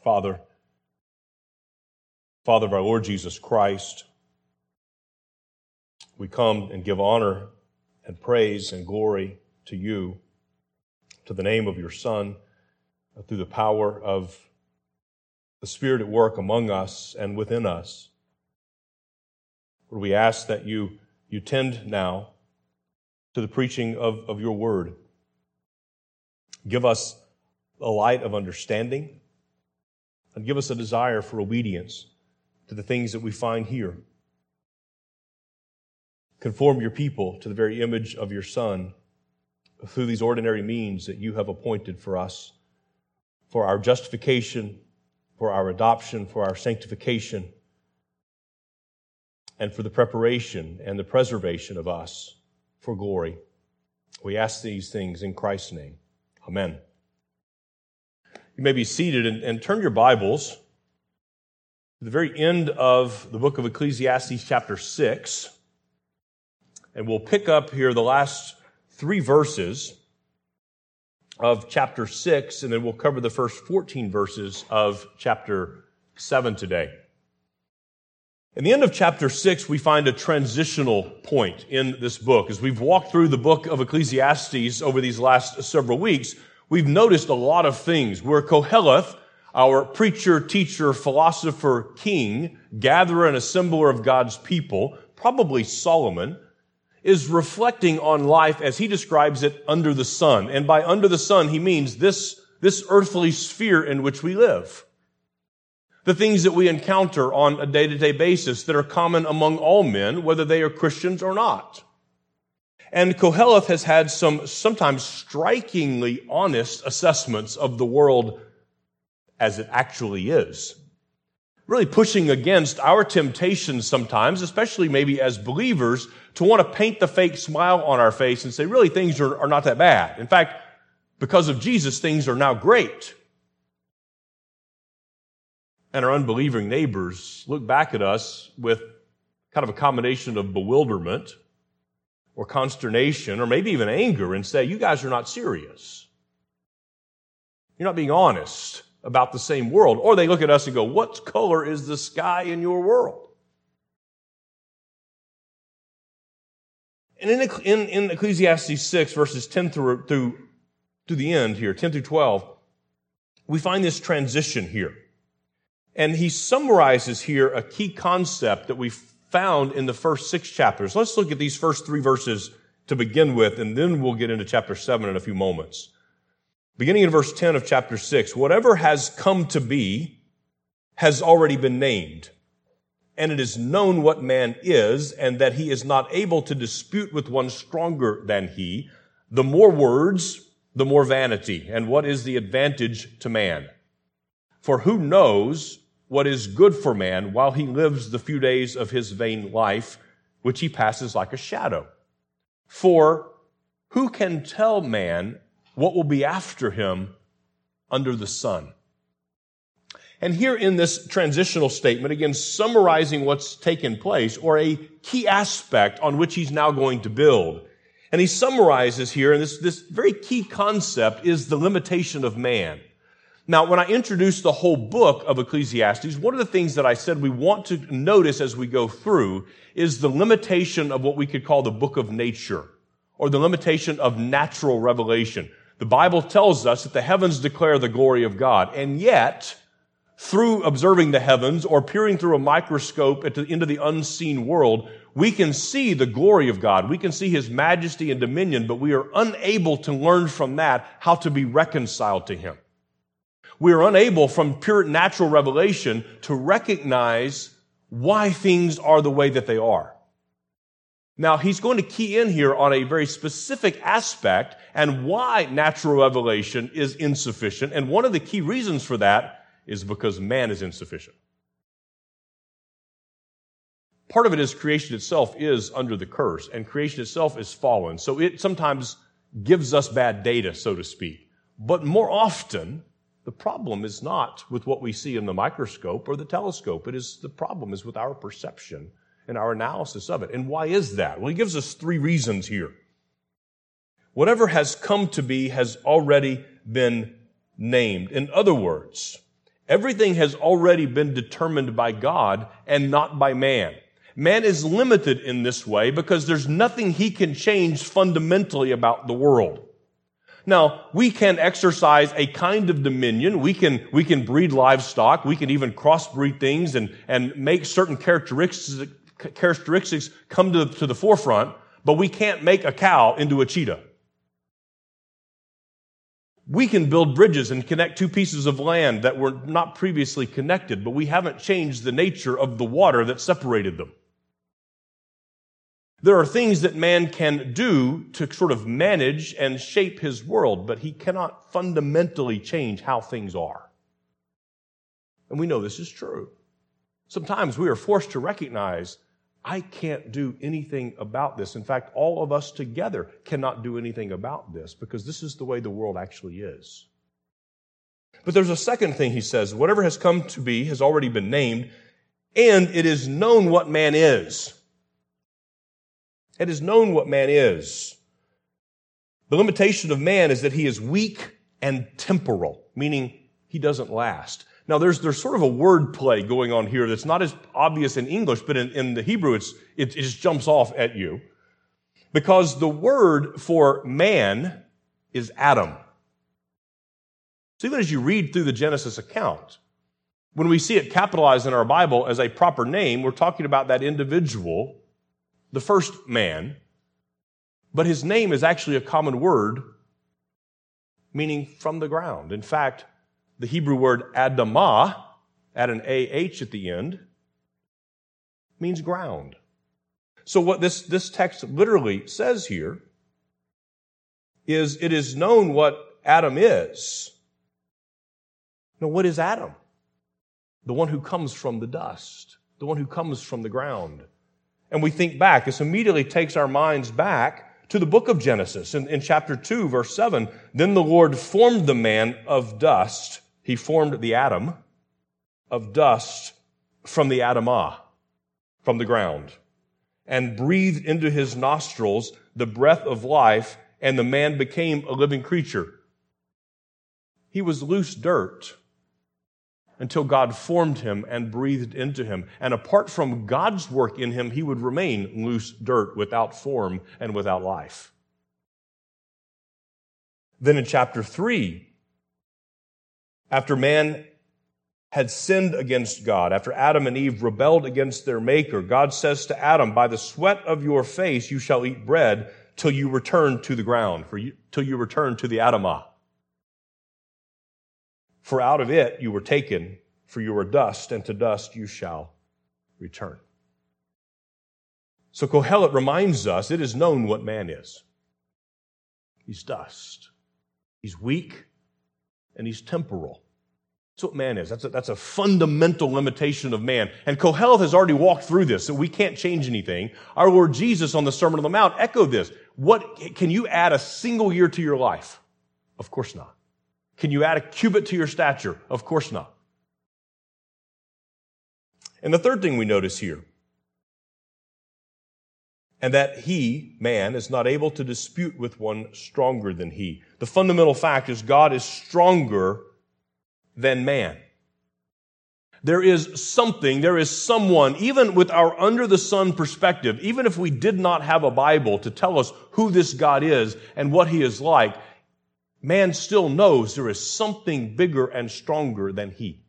Father of our Lord Jesus Christ, we come and give honor and praise and glory to you, to the name of your Son, through the power of the Spirit at work among us and within us. Lord, we ask that you tend now to the preaching of your word. Give us a light of understanding and give us a desire for obedience to the things that we find here. Conform your people to the very image of your Son through these ordinary means that you have appointed for us, for our justification, for our adoption, for our sanctification, and for the preparation and the preservation of us for glory. We ask these things in Christ's name. Amen. You may be seated and turn your Bibles to the very end of the book of Ecclesiastes, chapter 6. And we'll pick up here the last 3 verses of chapter 6, and then we'll cover the first 14 verses of chapter 7 today. In the end of chapter 6, we find a transitional point in this book. As we've walked through the book of Ecclesiastes over these last several weeks, we've noticed a lot of things where Koheleth, our preacher, teacher, philosopher, king, gatherer and assembler of God's people, probably Solomon, is reflecting on life as he describes it under the sun. And by under the sun, he means this earthly sphere in which we live. The things that we encounter on a day-to-day basis that are common among all men, whether they are Christians or not. And Koheleth has had some sometimes strikingly honest assessments of the world as it actually is. Really pushing against our temptations sometimes, especially maybe as believers, to want to paint the fake smile on our face and say, really, things are not that bad. In fact, because of Jesus, things are now great. And our unbelieving neighbors look back at us with kind of a combination of bewilderment or consternation or maybe even anger and say, you guys are not serious. You're not being honest about the same world. Or they look at us and go, what color is the sky in your world? And in Ecclesiastes 6, verses 10 through the end here, 10 through 12, we find this transition here. And he summarizes here a key concept that we found in the first 6 chapters. Let's look at these first 3 verses to begin with, and then we'll get into chapter 7 in a few moments. Beginning in verse 10 of chapter 6, whatever has come to be has already been named, and it is known what man is, and that he is not able to dispute with one stronger than he. The more words, the more vanity, and what is the advantage to man? For who knows what is good for man while he lives the few days of his vain life, which he passes like a shadow? For who can tell man what will be after him under the sun? And here in this transitional statement, again, summarizing what's taken place, or a key aspect on which he's now going to build. And he summarizes here, and this very key concept is the limitation of man. Now, when I introduced the whole book of Ecclesiastes, one of the things that I said we want to notice as we go through is the limitation of what we could call the book of nature, or the limitation of natural revelation. The Bible tells us that the heavens declare the glory of God, and yet, through observing the heavens or peering through a microscope into the unseen world, we can see the glory of God. We can see His majesty and dominion, but we are unable to learn from that how to be reconciled to Him. We are unable from pure natural revelation to recognize why things are the way that they are. Now, he's going to key in here on a very specific aspect and why natural revelation is insufficient. And one of the key reasons for that is because man is insufficient. Part of it is creation itself is under the curse, and creation itself is fallen. So it sometimes gives us bad data, so to speak. But more often, the problem is not with what we see in the microscope or the telescope. The problem is with our perception and our analysis of it. And why is that? Well, he gives us 3 reasons here. Whatever has come to be has already been named. In other words, Everything has already been determined by God and not by man. Man is limited in this way because there's nothing he can change fundamentally about the world. Now, we can exercise a kind of dominion. We can breed livestock. We can even crossbreed things and make certain characteristics come to the forefront, but we can't make a cow into a cheetah. We can build bridges and connect two pieces of land that were not previously connected, but we haven't changed the nature of the water that separated them. There are things that man can do to sort of manage and shape his world, but he cannot fundamentally change how things are. And we know this is true. Sometimes we are forced to recognize, I can't do anything about this. In fact, all of us together cannot do anything about this because this is the way the world actually is. But there's a second thing he says, whatever has come to be has already been named, and it is known what man is. It is known what man is. The limitation of man is that he is weak and temporal, meaning he doesn't last. Now, there's sort of a word play going on here that's not as obvious in English, but in the Hebrew, it just jumps off at you. Because the word for man is Adam. So even as you read through the Genesis account, when we see it capitalized in our Bible as a proper name, we're talking about that individual, the first man, but his name is actually a common word meaning from the ground. In fact, the Hebrew word Adamah, add an A-H at the end, means ground. So what this text literally says here is it is known what Adam is. Now, what is Adam? The one who comes from the dust, the one who comes from the ground. And we think back, this immediately takes our minds back to the book of Genesis. In chapter 2, verse 7, then the Lord formed the man of dust. He formed the Adam of dust from the Adamah, from the ground, and breathed into his nostrils the breath of life, and the man became a living creature. He was loose dirt until God formed him and breathed into him. And apart from God's work in him, he would remain loose dirt without form and without life. Then in chapter 3, after man had sinned against God, after Adam and Eve rebelled against their Maker, God says to Adam, by the sweat of your face you shall eat bread till you return to the ground, till you return to the Adamah. For out of it you were taken, for you are dust, and to dust you shall return. So Kohelet reminds us it is known what man is. He's dust. He's weak, and he's temporal. That's what man is. That's a fundamental limitation of man. And Kohelet has already walked through this, so we can't change anything. Our Lord Jesus on the Sermon on the Mount echoed this. Can you add a single year to your life? Of course not. Can you add a cubit to your stature? Of course not. And the third thing we notice here, and that he, man, is not able to dispute with one stronger than he. The fundamental fact is God is stronger than man. There is someone, even with our under-the-sun perspective, even if we did not have a Bible to tell us who this God is and what he is like, man still knows there is something bigger and stronger than he.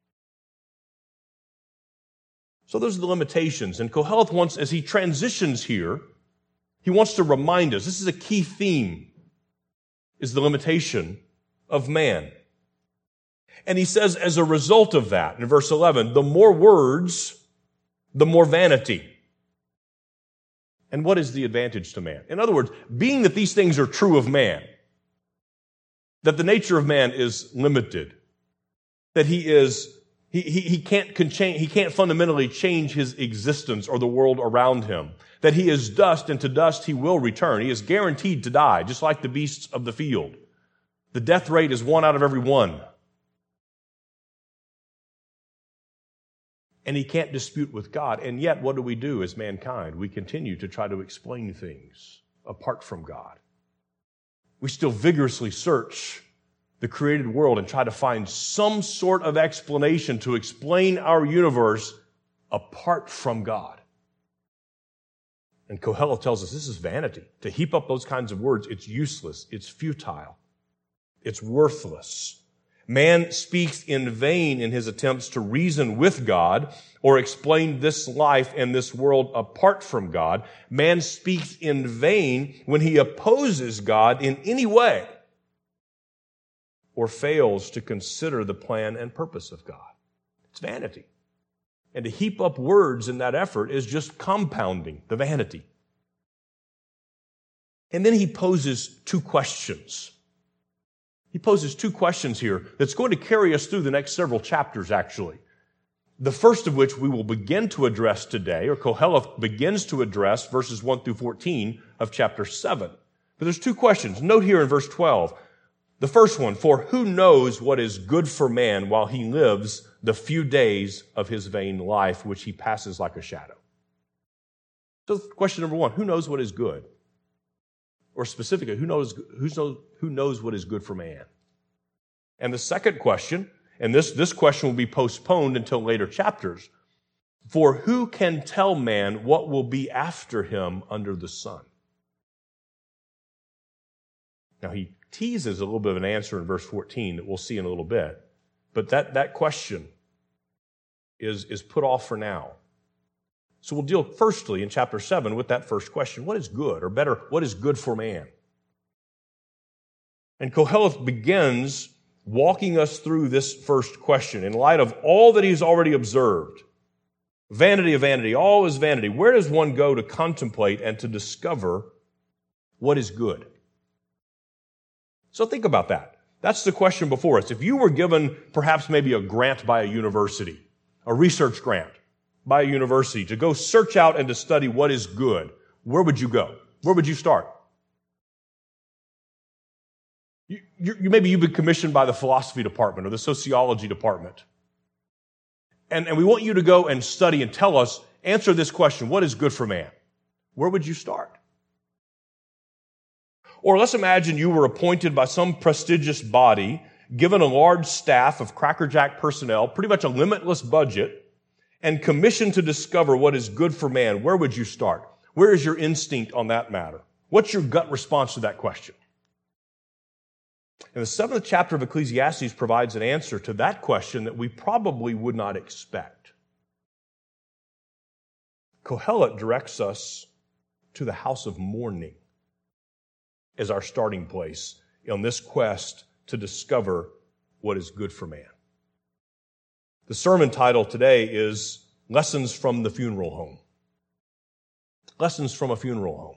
So those are the limitations. And Kohelet wants, as he transitions here, he wants to remind us, this is a key theme, is the limitation of man. And he says, as a result of that, in verse 11, the more words, the more vanity. And what is the advantage to man? In other words, being that these things are true of man, that the nature of man is limited, that he can't fundamentally change his existence or the world around him, that he is dust and to dust he will return. He is guaranteed to die, just like the beasts of the field. The death rate is 1 out of every 1. And he can't dispute with God. And yet, what do we do as mankind? We continue to try to explain things apart from God. We still vigorously search the created world and try to find some sort of explanation to explain our universe apart from God. And Kohelet tells us this is vanity. To heap up those kinds of words, it's useless, it's futile, it's worthless. Man speaks in vain in his attempts to reason with God or explain this life and this world apart from God. Man speaks in vain when he opposes God in any way or fails to consider the plan and purpose of God. It's vanity. And to heap up words in that effort is just compounding the vanity. And then he poses two questions. He poses two questions here that's going to carry us through the next several chapters, actually. The first of which we will begin to address today, or Kohelet begins to address verses 1 through 14 of chapter 7. But there's two questions. Note here in verse 12, the first one, for who knows what is good for man while he lives the few days of his vain life, which he passes like a shadow? So question number one, who knows what is good? Or specifically, who knows what is good for man? And the second question, and this question will be postponed until later chapters, for who can tell man what will be after him under the sun? Now he teases a little bit of an answer in verse 14 that we'll see in a little bit, but that question is put off for now. So we'll deal firstly in chapter 7 with that first question. What is good? Or better, what is good for man? And Kohelet begins walking us through this first question in light of all that he's already observed. Vanity of vanity, all is vanity. Where does one go to contemplate and to discover what is good? So think about that. That's the question before us. If you were given perhaps maybe a grant by a university, a research grant, by a university to go search out and to study what is good, where would you go? Where would you start? Maybe you've been commissioned by the philosophy department or the sociology department. And we want you to go and study and tell us, answer this question, what is good for man? Where would you start? Or let's imagine you were appointed by some prestigious body, given a large staff of crackerjack personnel, pretty much a limitless budget, and commissioned to discover what is good for man. Where would you start? Where is your instinct on that matter? What's your gut response to that question? And the 7th chapter of Ecclesiastes provides an answer to that question that we probably would not expect. Kohelet directs us to the house of mourning as our starting place on this quest to discover what is good for man. The sermon title today is Lessons from the Funeral Home. Lessons from a Funeral Home.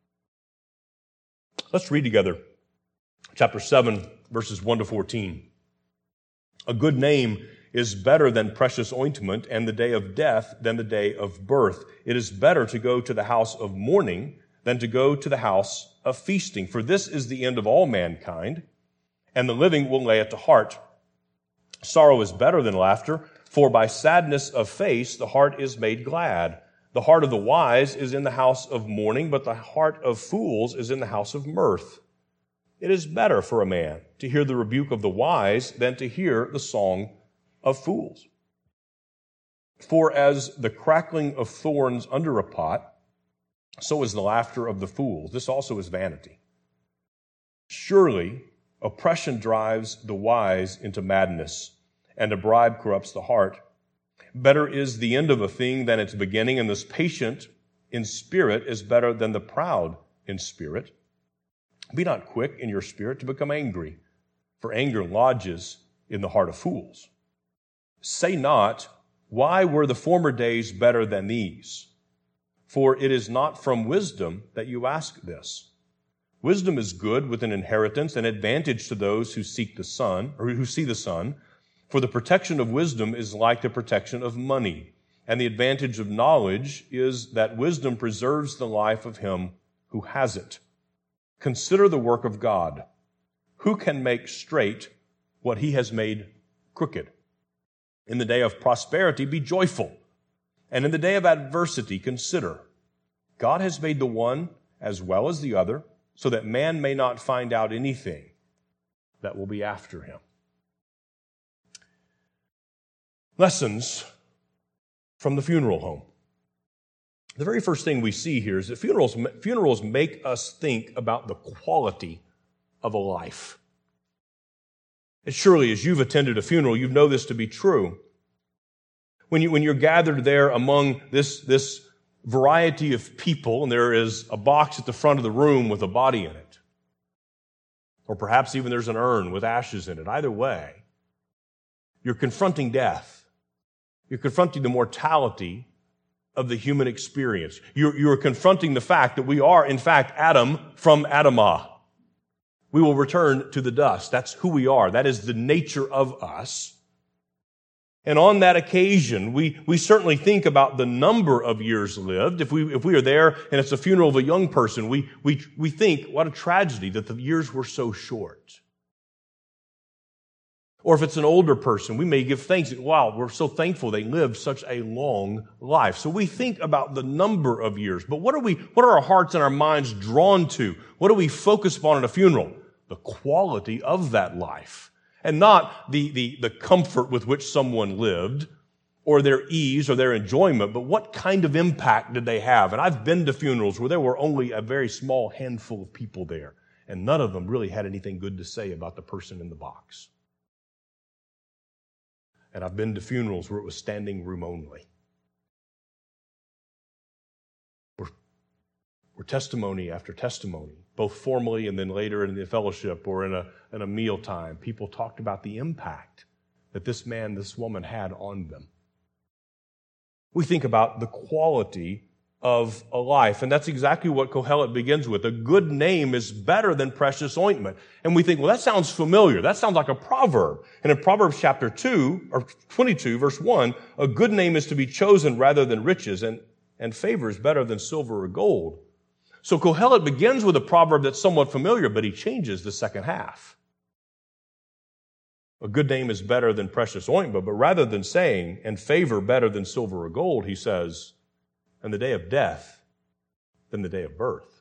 Let's read together chapter 7, verses 1 to 14. A good name is better than precious ointment, and the day of death than the day of birth. It is better to go to the house of mourning than to go to the house of feasting, for this is the end of all mankind, and the living will lay it to heart. Sorrow is better than laughter, for by sadness of face the heart is made glad. The heart of the wise is in the house of mourning, but the heart of fools is in the house of mirth. It is better for a man to hear the rebuke of the wise than to hear the song of fools. For as the crackling of thorns under a pot, so is the laughter of the fools. This also is vanity. Surely oppression drives the wise into madness, and a bribe corrupts the heart. Better is the end of a thing than its beginning, and this patient in spirit is better than the proud in spirit. Be not quick in your spirit to become angry, for anger lodges in the heart of fools. Say not, why were the former days better than these? For it is not from wisdom that you ask this. Wisdom is good with an inheritance and advantage to those who seek the sun, or who see the sun. For the protection of wisdom is like the protection of money, and the advantage of knowledge is that wisdom preserves the life of him who has it. Consider the work of God. Who can make straight what he has made crooked? In the day of prosperity, be joyful, and in the day of adversity, consider. God has made the one as well as the other, so that man may not find out anything. that will be after him. Lessons from the funeral home. The very first thing we see here is that funerals make us think about the quality of a life. And surely, as you've attended a funeral, you know this to be true. When you're gathered there among this variety of people, and there is a box at the front of the room with a body in it, or perhaps even there's an urn with ashes in it. Either way, you're confronting death. You're confronting the mortality of the human experience. You're confronting the fact that we are, in fact, Adam from Adamah. We will return to the dust. That's who we are. That is the nature of us. And on that occasion, we certainly think about the number of years lived. If we are there and it's a funeral of a young person, we think, what a tragedy that the years were so short. Or if it's an older person, we may give thanks. Wow, we're so thankful they lived such a long life. So we think about the number of years. But what are our hearts and our minds drawn to? What do we focus upon at a funeral? The quality of that life. And not the comfort with which someone lived, or their ease or their enjoyment, but what kind of impact did they have? And I've been to funerals where there were only a very small handful of people there, and none of them really had anything good to say about the person in the box. And I've been to funerals where it was standing room only. Where testimony after testimony, both formally and then later in the fellowship or in a mealtime, people talked about the impact that this woman had on them. We think about the quality of a life, and that's exactly what Kohelet begins with. A good name is better than precious ointment. And we think, well, that sounds familiar. That sounds like a proverb. And in Proverbs chapter 2, or 22, verse 1, a good name is to be chosen rather than riches, and favor is better than silver or gold. So Kohelet begins with a proverb that's somewhat familiar, but he changes the second half. A good name is better than precious ointment, but rather than saying, and favor better than silver or gold, he says, and the day of death than the day of birth.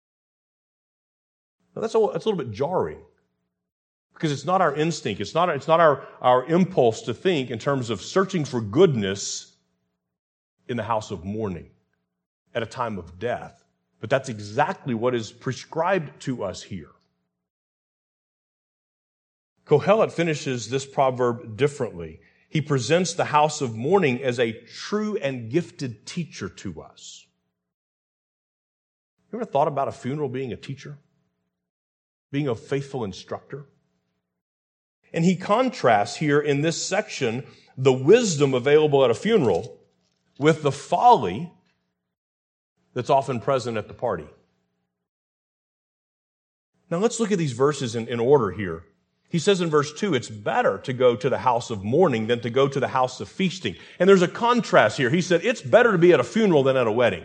Now that's a little bit jarring, because it's not our instinct, it's not our impulse to think in terms of searching for goodness in the house of mourning at a time of death. But that's exactly what is prescribed to us here. Kohelet finishes this proverb differently. He presents the house of mourning as a true and gifted teacher to us. You ever thought about a funeral being a teacher? Being a faithful instructor? And he contrasts here in this section the wisdom available at a funeral with the folly that's often present at the party. Now let's look at these verses in order here. He says in verse 2, it's better to go to the house of mourning than to go to the house of feasting. And there's a contrast here. He said, it's better to be at a funeral than at a wedding.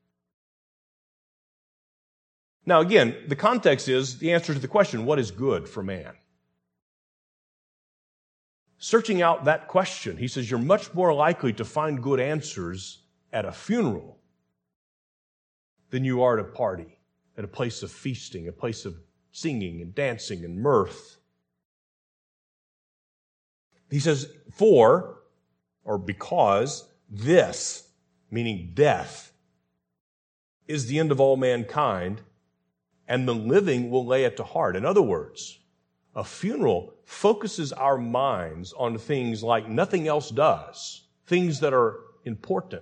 Now again, the context is the answer to the question, what is good for man? Searching out that question, he says, you're much more likely to find good answers at a funeral than you are at a party, at a place of feasting, a place of singing and dancing and mirth. He says, because this, meaning death, is the end of all mankind, and the living will lay it to heart. In other words, a funeral focuses our minds on things like nothing else does, things that are important.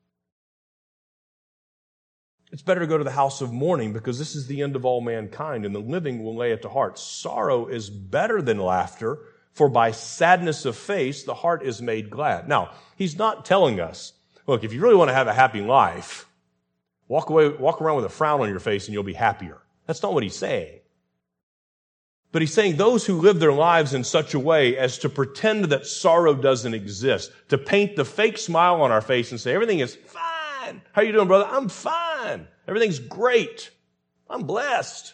It's better to go to the house of mourning because this is the end of all mankind, and the living will lay it to heart. Sorrow is better than laughter, for by sadness of face, the heart is made glad. Now, he's not telling us, look, if you really want to have a happy life, walk around with a frown on your face and you'll be happier. That's not what he's saying. But he's saying those who live their lives in such a way as to pretend that sorrow doesn't exist, to paint the fake smile on our face and say, everything is fine. How you doing, brother? I'm fine. Everything's great. I'm blessed.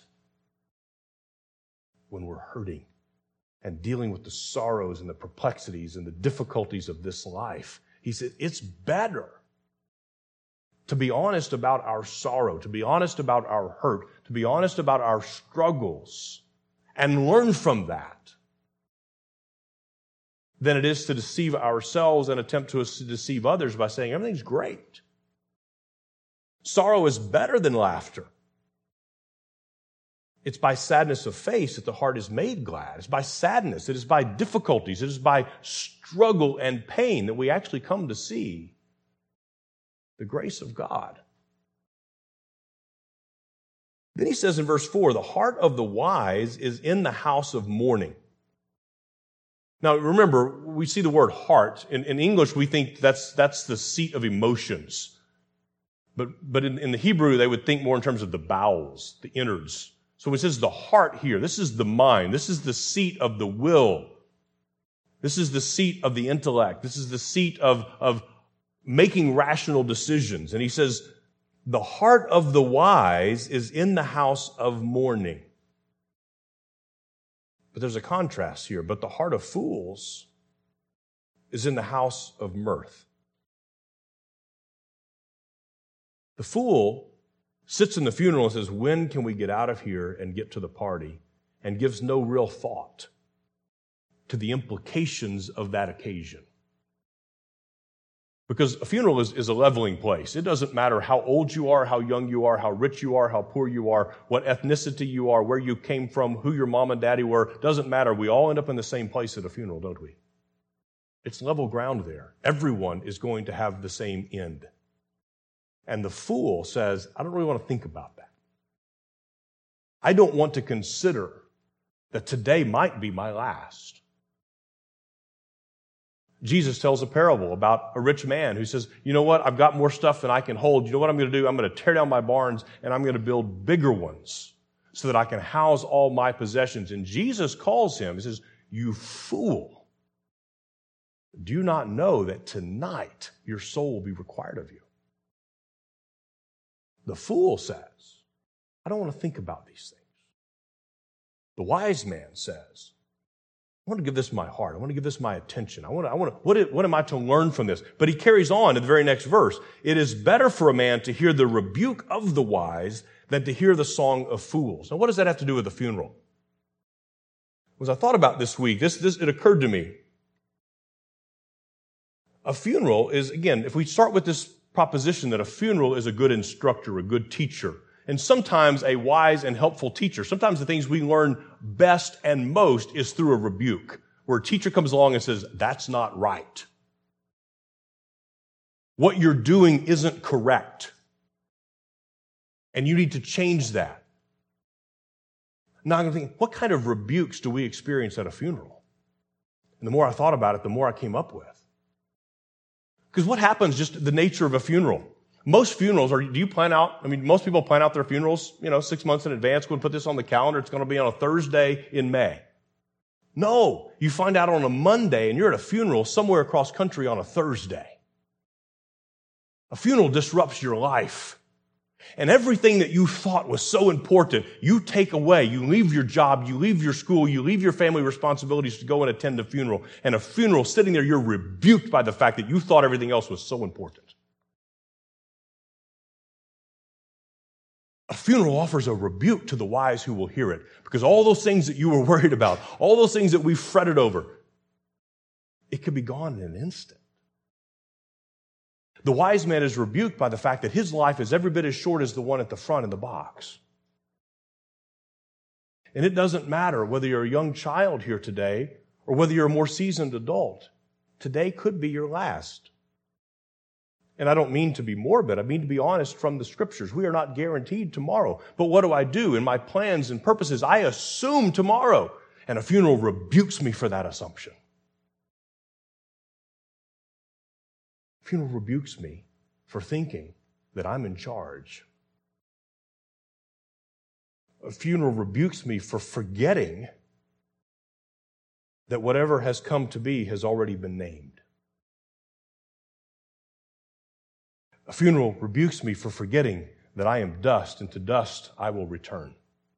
When we're hurting and dealing with the sorrows and the perplexities and the difficulties of this life, he said, it's better to be honest about our sorrow, to be honest about our hurt, to be honest about our struggles, and learn from that than it is to deceive ourselves and attempt to deceive others by saying everything's great. Sorrow is better than laughter. It's by sadness of face that the heart is made glad. It's by sadness, it is by difficulties, it is by struggle and pain that we actually come to see the grace of God. Then he says in verse 4, the heart of the wise is in the house of mourning. Now remember, we see the word heart. In English, we think that's the seat of emotions. But in the Hebrew, they would think more in terms of the bowels, the innards. So when it says the heart here, this is the mind. This is the seat of the will. This is the seat of the intellect. This is the seat of making rational decisions. And he says, the heart of the wise is in the house of mourning. But there's a contrast here. But the heart of fools is in the house of mirth. The fool sits in the funeral and says, when can we get out of here and get to the party? And gives no real thought to the implications of that occasion. Because a funeral is a leveling place. It doesn't matter how old you are, how young you are, how rich you are, how poor you are, what ethnicity you are, where you came from, who your mom and daddy were. Doesn't matter. We all end up in the same place at a funeral, don't we? It's level ground there. Everyone is going to have the same end. And the fool says, I don't really want to think about that. I don't want to consider that today might be my last. Jesus tells a parable about a rich man who says, you know what, I've got more stuff than I can hold. You know what I'm going to do? I'm going to tear down my barns and I'm going to build bigger ones so that I can house all my possessions. And Jesus calls him, he says, you fool. Do you not know that tonight your soul will be required of you? The fool says, I don't want to think about these things. The wise man says, I want to give this my heart. I want to give this my attention. What am I to learn from this? But he carries on in the very next verse. It is better for a man to hear the rebuke of the wise than to hear the song of fools. Now, what does that have to do with the funeral? As I thought about this week, it occurred to me. A funeral is, again, if we start with this proposition that a funeral is a good instructor, a good teacher, and sometimes a wise and helpful teacher. Sometimes the things we learn best and most is through a rebuke, where a teacher comes along and says, that's not right. What you're doing isn't correct. And you need to change that. Now I'm thinking, what kind of rebukes do we experience at a funeral? And the more I thought about it, the more I came up with. Because what happens, just the nature of a funeral? Most funerals most people plan out their funerals, 6 months in advance. We'll put this on the calendar. It's going to be on a Thursday in May. No, you find out on a Monday and you're at a funeral somewhere across country on a Thursday. A funeral disrupts your life. And everything that you thought was so important, you take away. You leave your job, you leave your school, you leave your family responsibilities to go and attend a funeral. And a funeral, sitting there, you're rebuked by the fact that you thought everything else was so important. A funeral offers a rebuke to the wise who will hear it, because all those things that you were worried about, all those things that we fretted over, it could be gone in an instant. The wise man is rebuked by the fact that his life is every bit as short as the one at the front in the box. And it doesn't matter whether you're a young child here today or whether you're a more seasoned adult. Today could be your last. And I don't mean to be morbid. I mean to be honest from the Scriptures. We are not guaranteed tomorrow. But what do I do? In my plans and purposes, I assume tomorrow. And a funeral rebukes me for that assumption. A funeral rebukes me for thinking that I'm in charge. A funeral rebukes me for forgetting that whatever has come to be has already been named. A funeral rebukes me for forgetting that I am dust, and to dust I will return.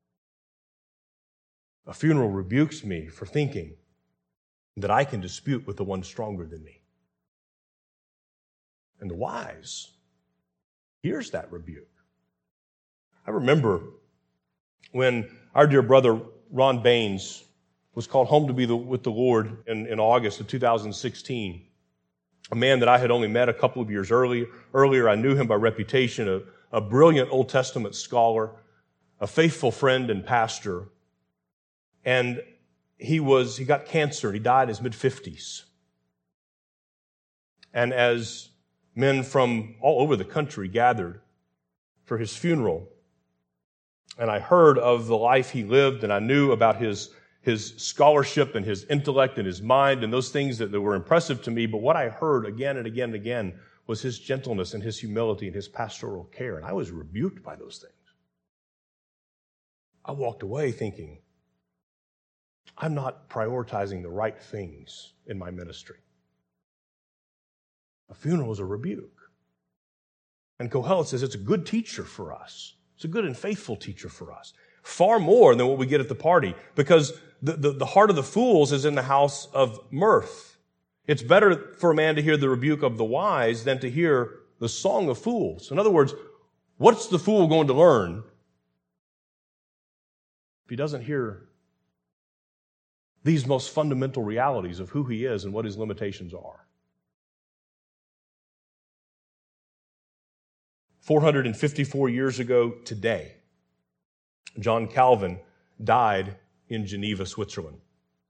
A funeral rebukes me for thinking that I can dispute with the one stronger than me. And the wise hears that rebuke. I remember when our dear brother Ron Baines was called home to be with the Lord in August of 2016. A man that I had only met a couple of years earlier. I knew him by reputation, a brilliant Old Testament scholar, a faithful friend and pastor. And he got cancer. He died in his mid-50s. And as men from all over the country gathered for his funeral, and I heard of the life he lived, and I knew about his scholarship and his intellect and his mind and those things that were impressive to me, but what I heard again and again and again was his gentleness and his humility and his pastoral care, and I was rebuked by those things. I walked away thinking, I'm not prioritizing the right things in my ministry. A funeral is a rebuke. And Kohelet says it's a good teacher for us. It's a good and faithful teacher for us. Far more than what we get at the party, because the heart of the fools is in the house of mirth. It's better for a man to hear the rebuke of the wise than to hear the song of fools. In other words, what's the fool going to learn if he doesn't hear these most fundamental realities of who he is and what his limitations are? 454 years ago today, John Calvin died in Geneva, Switzerland.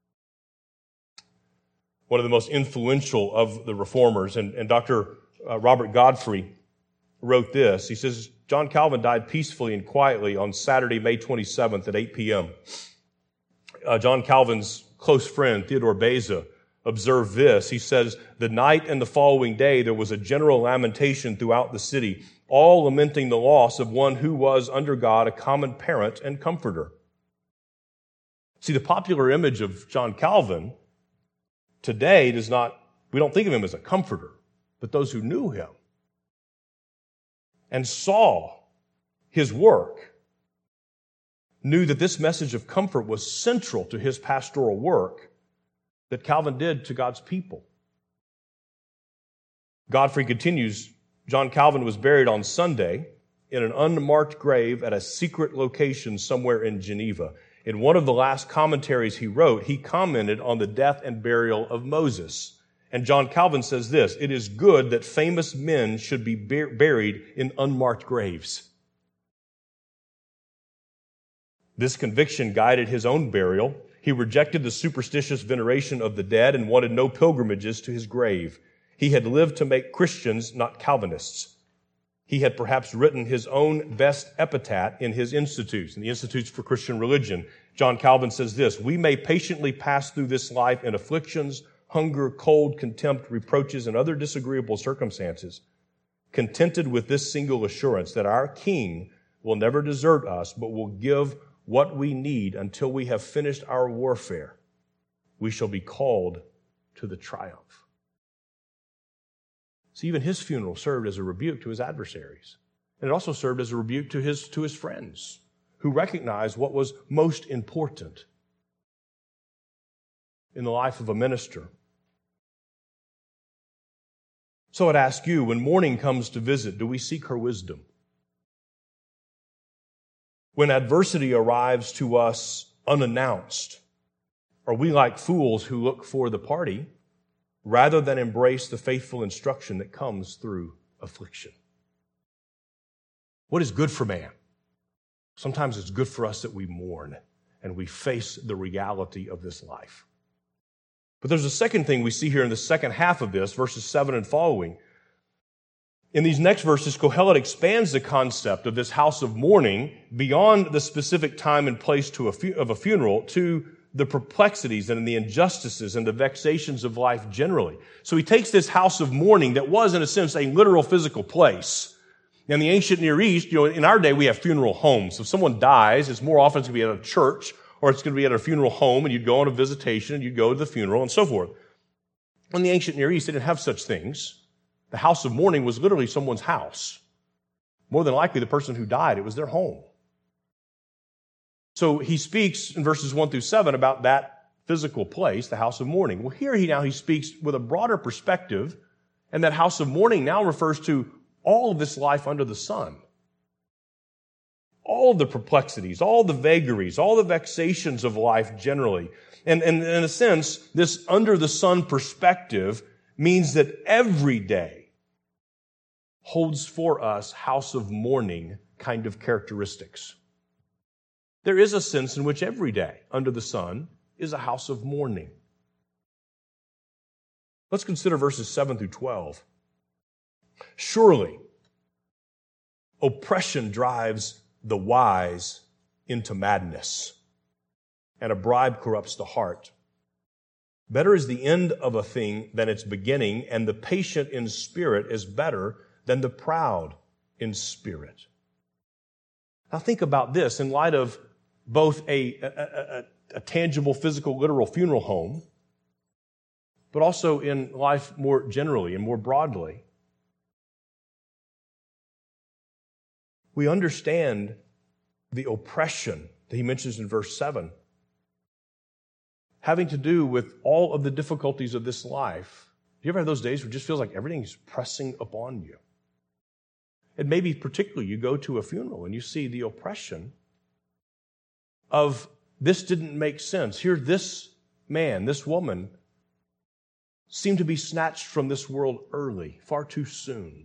One of the most influential of the reformers, and Dr. Robert Godfrey wrote this. He says, John Calvin died peacefully and quietly on Saturday, May 27th at 8 p.m. John Calvin's close friend, Theodore Beza, observed this. He says, the night and the following day there was a general lamentation throughout the city, all lamenting the loss of one who was, under God, a common parent and comforter. See, the popular image of John Calvin today we don't think of him as a comforter, but those who knew him and saw his work knew that this message of comfort was central to his pastoral work that Calvin did to God's people. Godfrey continues, John Calvin was buried on Sunday in an unmarked grave at a secret location somewhere in Geneva. In one of the last commentaries he wrote, he commented on the death and burial of Moses. And John Calvin says this, it is good that famous men should be buried in unmarked graves. This conviction guided his own burial. He rejected the superstitious veneration of the dead and wanted no pilgrimages to his grave. He had lived to make Christians, not Calvinists. He had perhaps written his own best epitaph in his Institutes, in the Institutes for Christian Religion. John Calvin says this, we may patiently pass through this life in afflictions, hunger, cold, contempt, reproaches, and other disagreeable circumstances, contented with this single assurance that our King will never desert us, but will give what we need until we have finished our warfare. We shall be called to the triumph. See, even his funeral served as a rebuke to his adversaries. And it also served as a rebuke to his friends who recognized what was most important in the life of a minister. So I'd ask you, when morning comes to visit, do we seek her wisdom? When adversity arrives to us unannounced, are we like fools who look for the party rather than embrace the faithful instruction that comes through affliction? What is good for man? Sometimes it's good for us that we mourn and we face the reality of this life. But there's a second thing we see here in the second half of this, verses 7 and following. In these next verses, Kohelet expands the concept of this house of mourning beyond the specific time and place of a funeral to the perplexities and the injustices and the vexations of life generally. So he takes this house of mourning that was, in a sense, a literal physical place. In the ancient Near East, in our day, we have funeral homes. If someone dies, it's more often going to be at a church or it's going to be at a funeral home, and you'd go on a visitation, and you'd go to the funeral, and so forth. In the ancient Near East, they didn't have such things. The house of mourning was literally someone's house. More than likely, the person who died, it was their home. So he speaks in verses 1 through 7 about that physical place, the house of mourning. Well, here he speaks with a broader perspective, and that house of mourning now refers to all of this life under the sun. all the perplexities, all the vagaries, all the vexations of life generally. And in a sense, this under the sun perspective means that every day holds for us house of mourning kind of characteristics. There is a sense in which every day under the sun is a house of mourning. Let's consider verses 7 through 12. Surely, oppression drives the wise into madness, and a bribe corrupts the heart. Better is the end of a thing than its beginning, and the patient in spirit is better than the proud in spirit. Now think about this in light of both a tangible, physical, literal funeral home, but also in life more generally and more broadly. We understand the oppression that he mentions in verse 7, having to do with all of the difficulties of this life. Do you ever have those days where it just feels like everything's pressing upon you? And maybe particularly you go to a funeral and you see the oppression of this didn't make sense. Here, this man, this woman, seemed to be snatched from this world early, far too soon.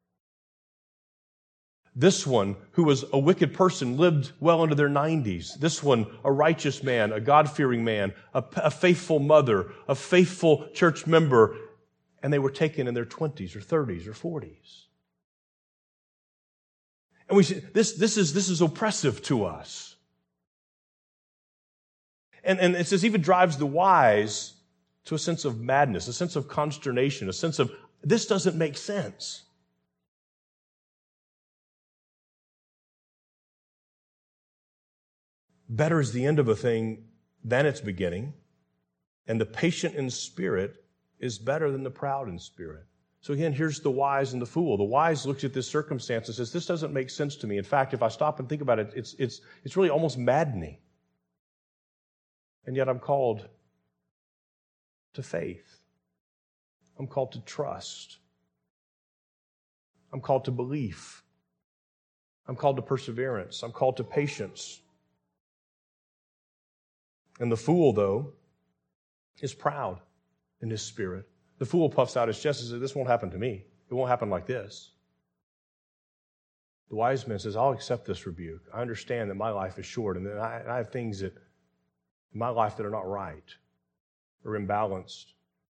This one, who was a wicked person, lived well into their 90s. This one, a righteous man, a God-fearing man, a faithful mother, a faithful church member, and they were taken in their 20s or 30s or 40s. And we see, this is oppressive to us. And it says even drives the wise to a sense of madness, a sense of consternation, a sense of, this doesn't make sense. Better is the end of a thing than its beginning, and the patient in spirit is better than the proud in spirit. So again, here's the wise and the fool. The wise looks at this circumstance and says, this doesn't make sense to me. In fact, if I stop and think about it, it's really almost maddening. And yet I'm called to faith. I'm called to trust. I'm called to belief. I'm called to perseverance. I'm called to patience. And the fool, though, is proud in his spirit. The fool puffs out his chest and says, this won't happen to me. It won't happen like this. The wise man says, I'll accept this rebuke. I understand that my life is short and that I have things that in my life that are not right or imbalanced.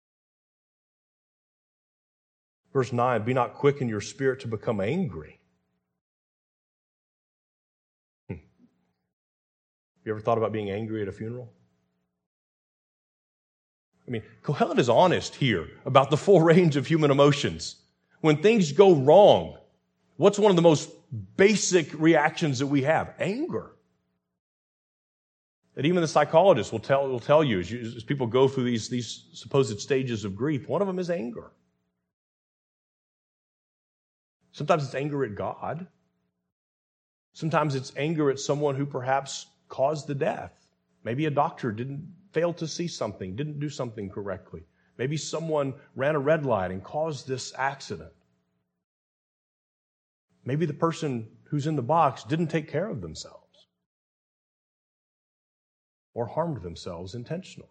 Verse 9, be not quick in your spirit to become angry. You ever thought about being angry at a funeral? I mean, Kohelet is honest here about the full range of human emotions. When things go wrong, what's one of the most basic reactions that we have? Anger. And even the psychologists will tell you as people go through these supposed stages of grief, one of them is anger. Sometimes it's anger at God. Sometimes it's anger at someone who perhaps caused the death. Maybe a doctor failed to see something, didn't do something correctly. Maybe someone ran a red light and caused this accident. Maybe the person who's in the box didn't take care of themselves or harmed themselves intentionally.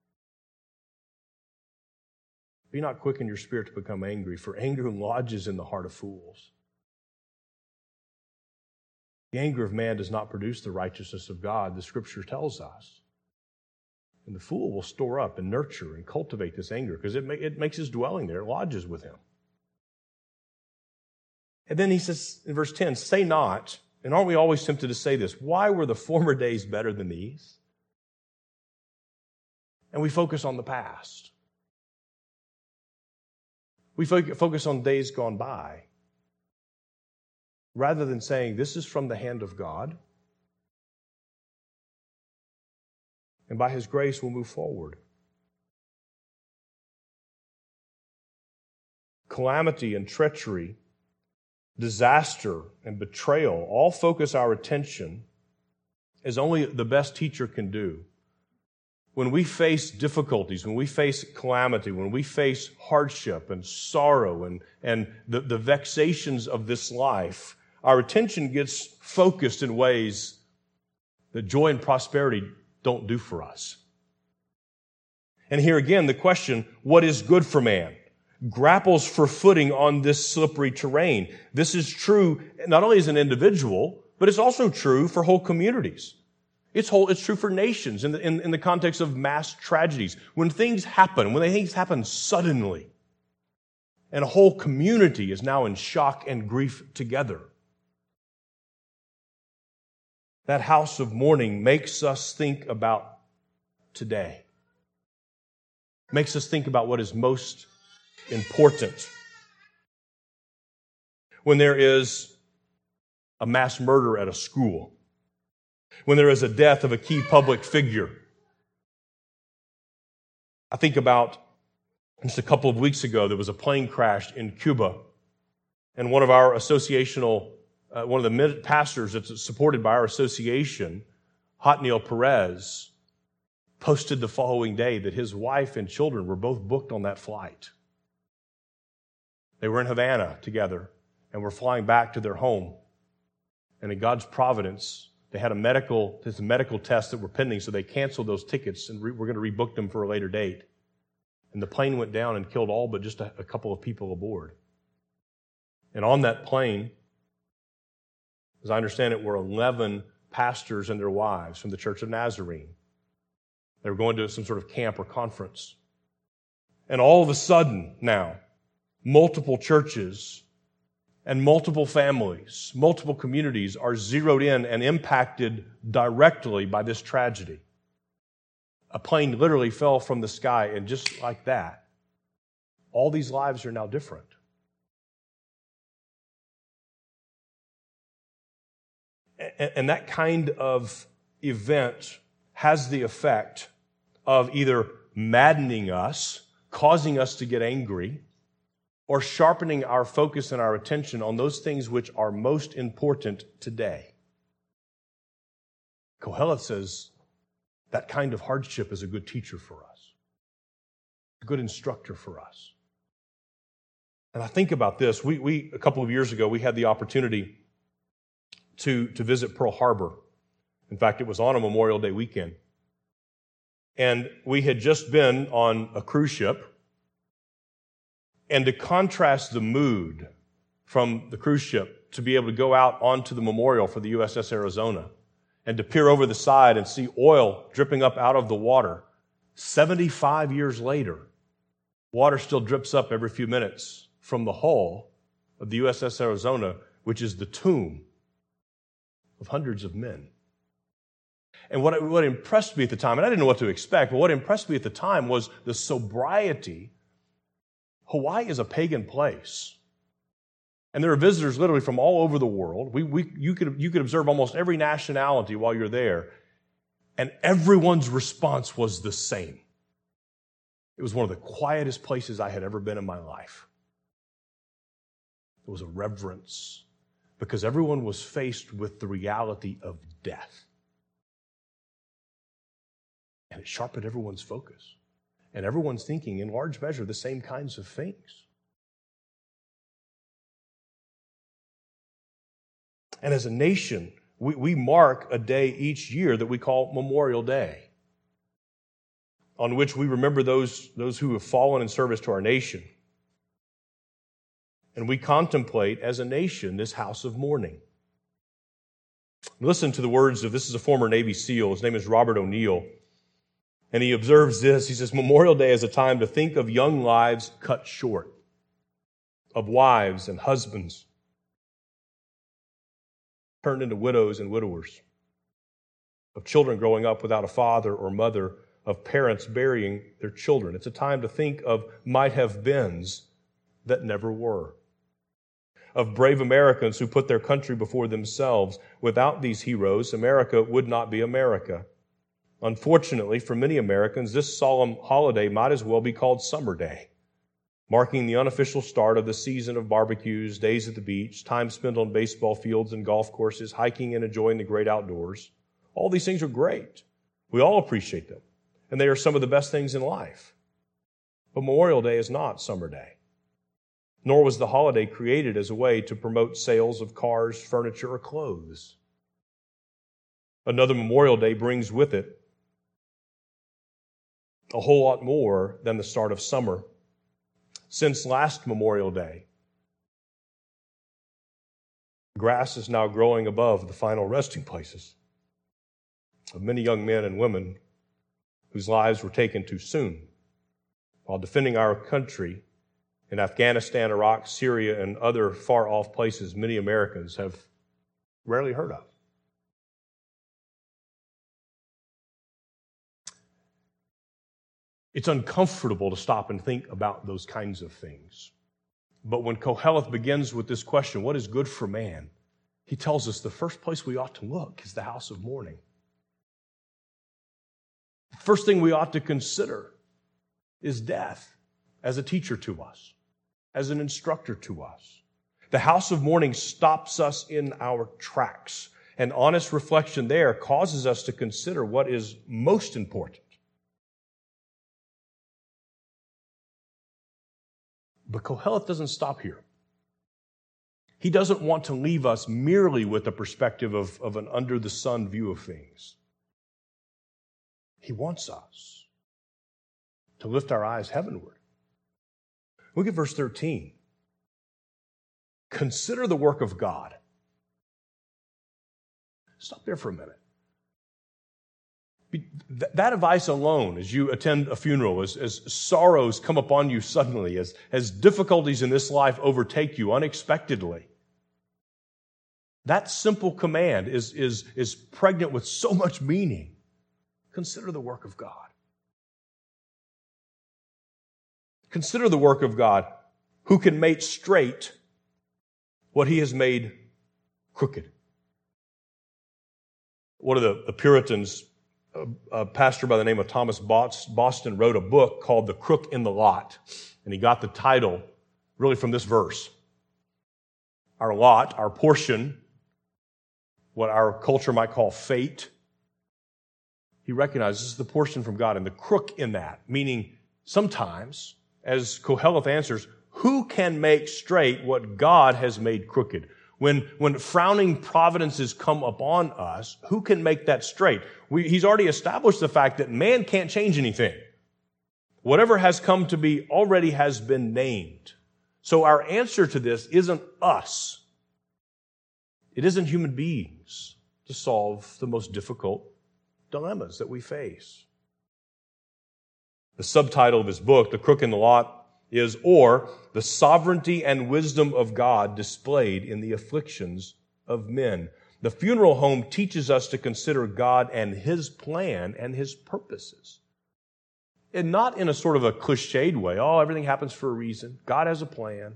Be not quick in your spirit to become angry, for anger lodges in the heart of fools. The anger of man does not produce the righteousness of God, the Scripture tells us. And the fool will store up and nurture and cultivate this anger because it makes his dwelling there, it lodges with him. And then he says in verse 10, say not, and aren't we always tempted to say this, why were the former days better than these? And we focus on the past. We focus on days gone by, rather than saying, this is from the hand of God, and by His grace we'll move forward. Calamity and treachery, disaster and betrayal all focus our attention as only the best teacher can do. When we face difficulties, when we face calamity, when we face hardship and sorrow and the vexations of this life, our attention gets focused in ways that joy and prosperity don't do for us. And here again, the question, what is good for man, grapples for footing on this slippery terrain. This is true not only as an individual, but it's also true for whole communities. It's true for nations in the context of mass tragedies. When things happen suddenly, and a whole community is now in shock and grief together. That house of mourning makes us think about today. Makes us think about what is most important. When there is a mass murder at a school, when there is a death of a key public figure. I think about just a couple of weeks ago, there was a plane crash in Cuba, and one of our one of the pastors that's supported by our association, Hotniel Perez, posted the following day that his wife and children were both booked on that flight. They were in Havana together and were flying back to their home. And in God's providence, they had a medical tests that were pending, so they canceled those tickets and we're going to rebook them for a later date. And the plane went down and killed all but just a couple of people aboard. And on that plane, as I understand it, were 11 pastors and their wives from the Church of Nazarene. They were going to some sort of camp or conference. And all of a sudden now, multiple churches and multiple families, multiple communities are zeroed in and impacted directly by this tragedy. A plane literally fell from the sky, and just like that, all these lives are now different. And that kind of event has the effect of either maddening us, causing us to get angry, or sharpening our focus and our attention on those things which are most important today. Kohelet says that kind of hardship is a good teacher for us, a good instructor for us. And I think about this. We a couple of years ago, we had the opportunity to visit Pearl Harbor. In fact, it was on a Memorial Day weekend. And we had just been on a cruise ship. And to contrast the mood from the cruise ship, to be able to go out onto the memorial for the USS Arizona and to peer over the side and see oil dripping up out of the water, 75 years later, water still drips up every few minutes from the hull of the USS Arizona, which is the tomb of hundreds of men. And what impressed me at the time, and I didn't know what to expect, but what impressed me at the time was the sobriety. Hawaii is a pagan place. And there are visitors literally from all over the world. You could observe almost every nationality while you're there. And everyone's response was the same. It was one of the quietest places I had ever been in my life. There was a reverence because everyone was faced with the reality of death. And it sharpened everyone's focus. And everyone's thinking, in large measure, the same kinds of things. And as a nation, we mark a day each year that we call Memorial Day, on which we remember those who have fallen in service to our nation. And we contemplate, as a nation, this house of mourning. Listen to the words of, this is a former Navy SEAL. His name is Robert O'Neill. And he observes this. He says, Memorial Day is a time to think of young lives cut short, of wives and husbands turned into widows and widowers, of children growing up without a father or mother, of parents burying their children. It's a time to think of might-have-beens that never were, of brave Americans who put their country before themselves. Without these heroes, America would not be America. Unfortunately, for many Americans, this solemn holiday might as well be called Summer Day, marking the unofficial start of the season of barbecues, days at the beach, time spent on baseball fields and golf courses, hiking and enjoying the great outdoors. All these things are great. We all appreciate them, and they are some of the best things in life. But Memorial Day is not Summer Day. Nor was the holiday created as a way to promote sales of cars, furniture, or clothes. Another Memorial Day brings with it a whole lot more than the start of summer. Since last Memorial Day, grass is now growing above the final resting places of many young men and women whose lives were taken too soon while defending our country in Afghanistan, Iraq, Syria, and other far-off places many Americans have rarely heard of. It's uncomfortable to stop and think about those kinds of things. But when Koheleth begins with this question, what is good for man? He tells us the first place we ought to look is the house of mourning. The first thing we ought to consider is death as a teacher to us, as an instructor to us. The house of mourning stops us in our tracks. And honest reflection there causes us to consider what is most important. But Koheleth doesn't stop here. He doesn't want to leave us merely with a perspective of an under-the-sun view of things. He wants us to lift our eyes heavenward. Look at verse 13. Consider the work of God. Stop there for a minute. That advice alone, as you attend a funeral, as sorrows come upon you suddenly, as difficulties in this life overtake you unexpectedly, that simple command is pregnant with so much meaning. Consider the work of God. Consider the work of God, who can make straight what He has made crooked. One of the Puritans, a pastor by the name of Thomas Boston, wrote a book called The Crook in the Lot. And he got the title really from this verse. Our lot, our portion, what our culture might call fate, he recognizes the portion from God and the crook in that, meaning sometimes, as Koheleth answers, who can make straight what God has made crooked? When frowning providences come upon us, who can make that straight? He's already established the fact that man can't change anything. Whatever has come to be already has been named. So our answer to this isn't us. It isn't human beings to solve the most difficult dilemmas that we face. The subtitle of his book, The Crook in the Lot, is, or the sovereignty and wisdom of God displayed in the afflictions of men. The funeral home teaches us to consider God and His plan and His purposes. And not in a sort of a cliched way, oh, everything happens for a reason. God has a plan.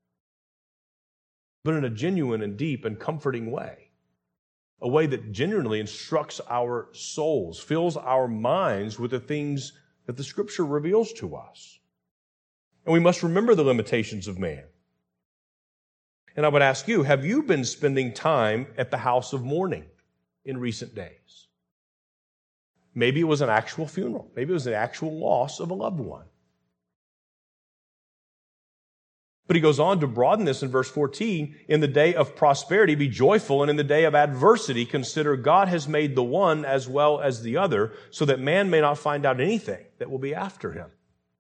But in a genuine and deep and comforting way. A way that genuinely instructs our souls, fills our minds with the things that the Scripture reveals to us. And we must remember the limitations of man. And I would ask you, have you been spending time at the house of mourning in recent days? Maybe it was an actual funeral. Maybe it was an actual loss of a loved one. But he goes on to broaden this in verse 14. In the day of prosperity, be joyful, and in the day of adversity, consider God has made the one as well as the other, so that man may not find out anything that will be after him.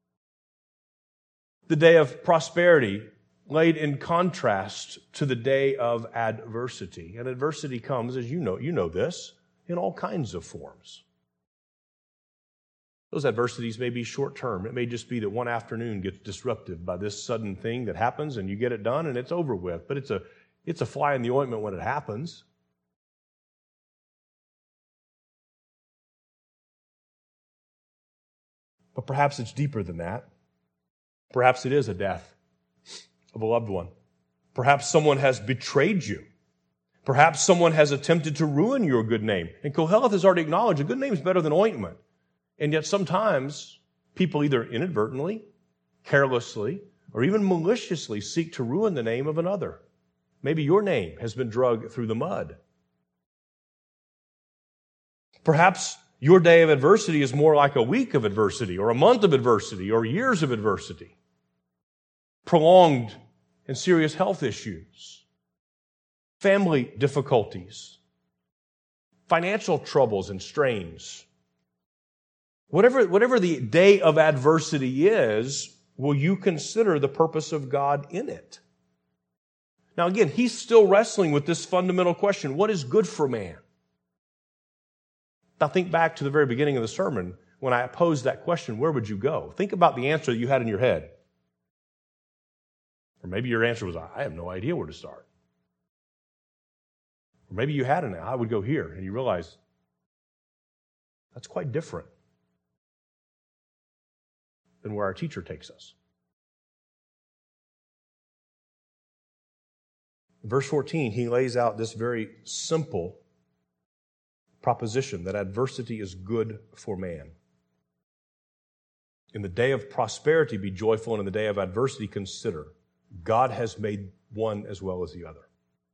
The day of prosperity laid in contrast to the day of adversity. And adversity comes, as you know this, in all kinds of forms. Those adversities may be short-term. It may just be that one afternoon gets disrupted by this sudden thing that happens and you get it done and it's over with. But it's a fly in the ointment when it happens. But perhaps it's deeper than that. Perhaps it is a death of a loved one. Perhaps someone has betrayed you. Perhaps someone has attempted to ruin your good name. And Koheleth has already acknowledged a good name is better than ointment. And yet sometimes people either inadvertently, carelessly, or even maliciously seek to ruin the name of another. Maybe your name has been dragged through the mud. Perhaps your day of adversity is more like a week of adversity, or a month of adversity, or years of adversity. Prolonged and serious health issues, family difficulties, financial troubles and strains. Whatever the day of adversity is, will you consider the purpose of God in it? Now again, he's still wrestling with this fundamental question, what is good for man? Now think back to the very beginning of the sermon. When I posed that question, where would you go? Think about the answer that you had in your head. Or maybe your answer was, I have no idea where to start. Or maybe you had I would go here, and you realize that's quite different than where our teacher takes us. In verse 14, he lays out this very simple proposition that adversity is good for man. In the day of prosperity, be joyful, and in the day of adversity, consider God has made one as well as the other.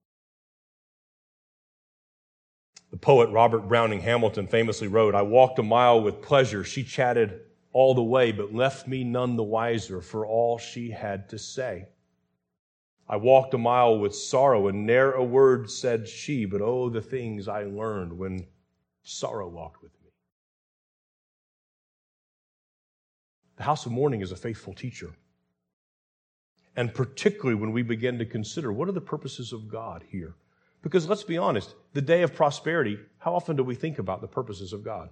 The poet Robert Browning Hamilton famously wrote, I walked a mile with pleasure. She chatted all the way, but left me none the wiser for all she had to say. I walked a mile with sorrow, and ne'er a word said she, but oh, the things I learned when sorrow walked with me. The house of mourning is a faithful teacher. And particularly when we begin to consider, what are the purposes of God here? Because let's be honest, the day of prosperity, how often do we think about the purposes of God?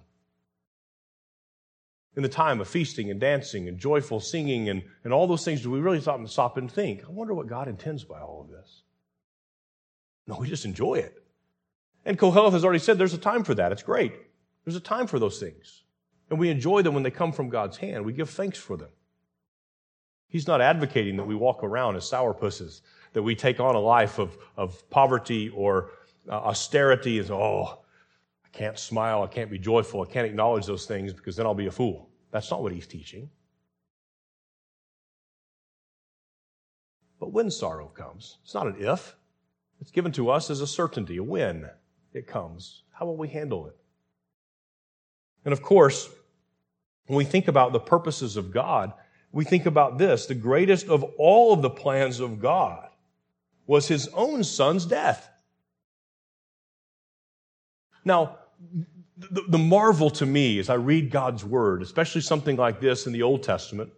In the time of feasting and dancing and joyful singing and all those things, do we really stop and think, I wonder what God intends by all of this? No, we just enjoy it. And Koheleth has already said there's a time for that. It's great. There's a time for those things. And we enjoy them when they come from God's hand. We give thanks for them. He's not advocating that we walk around as sourpusses, that we take on a life of poverty or austerity and, I can't smile, I can't be joyful, I can't acknowledge those things because then I'll be a fool. That's not what he's teaching. But when sorrow comes, it's not an if. It's given to us as a certainty, a when it comes. How will we handle it? And of course, when we think about the purposes of God, we think about this. The greatest of all of the plans of God was His own Son's death. Now, the marvel to me as I read God's Word, especially something like this in the Old Testament,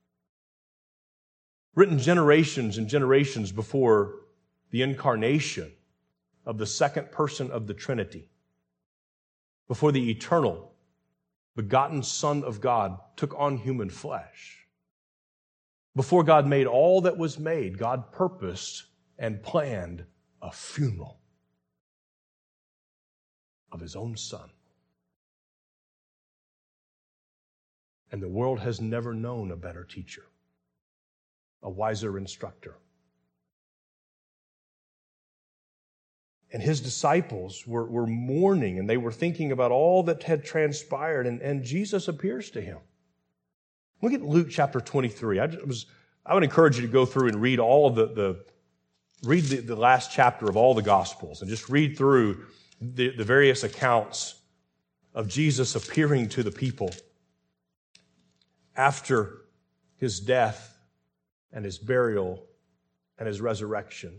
written generations and generations before the incarnation of the second person of the Trinity, before the eternal, begotten Son of God took on human flesh. Before God made all that was made, God purposed and planned a funeral of His own Son. And the world has never known a better teacher, a wiser instructor. And His disciples were mourning, and they were thinking about all that had transpired, and Jesus appears to him. Look at Luke chapter 23. I would encourage you to go through and read all of the last chapter of all the Gospels, and just read through the various accounts of Jesus appearing to the people after His death and His burial and His resurrection.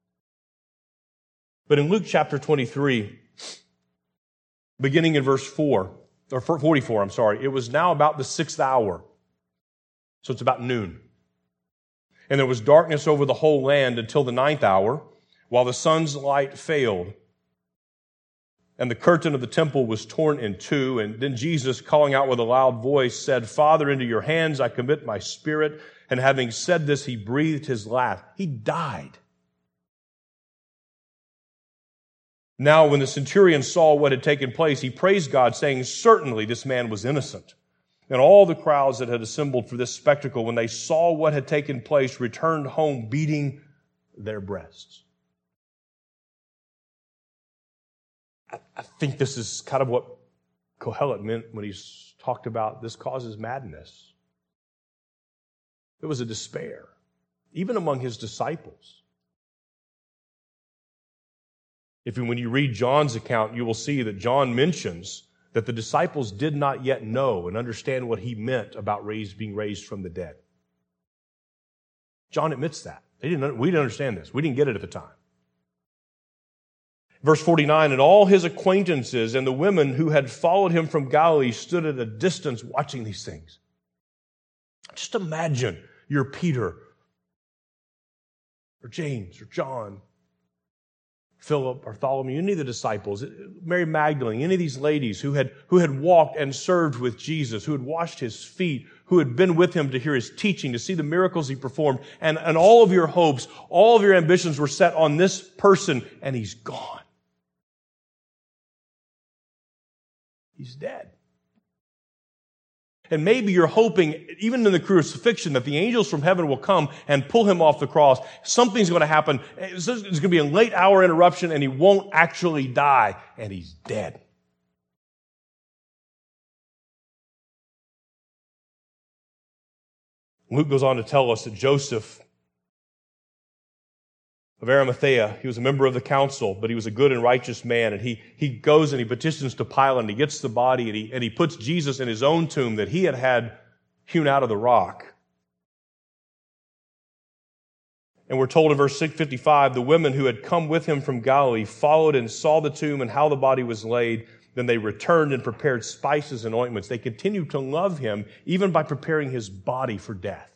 But in Luke chapter 23, beginning in verse 44, it was now about the 6th hour. So it's about noon. And there was darkness over the whole land until the 9th hour, while the sun's light failed. And the curtain of the temple was torn in two. And then Jesus, calling out with a loud voice, said, Father, into your hands I commit my spirit. And having said this, He breathed His last. He died. Now, when the centurion saw what had taken place, he praised God, saying, Certainly this man was innocent. And all the crowds that had assembled for this spectacle, when they saw what had taken place, returned home beating their breasts. I think this is kind of what Kohelet meant when he talked about this causes madness. There was a despair, even among His disciples. When you read John's account, you will see that John mentions that the disciples did not yet know and understand what he meant about being raised from the dead. John admits that. We didn't understand this. We didn't get it at the time. Verse 49, and all his acquaintances and the women who had followed him from Galilee stood at a distance watching these things. Just imagine you're Peter or James or John, Philip, Bartholomew, any of the disciples, Mary Magdalene, any of these ladies who had walked and served with Jesus, who had washed his feet, who had been with him to hear his teaching, to see the miracles he performed, and all of your hopes, all of your ambitions were set on this person, and he's gone. He's dead. And maybe you're hoping, even in the crucifixion, that the angels from heaven will come and pull him off the cross. Something's going to happen. It's going to be a late hour interruption, and he won't actually die, and he's dead. Luke goes on to tell us that Joseph of Arimathea, he was a member of the council, but he was a good and righteous man, and he goes and he petitions to Pilate, and he gets the body, and he puts Jesus in his own tomb that he had hewn out of the rock. And we're told in verse 655, the women who had come with him from Galilee followed and saw the tomb and how the body was laid. Then they returned and prepared spices and ointments. They continued to love him even by preparing his body for death.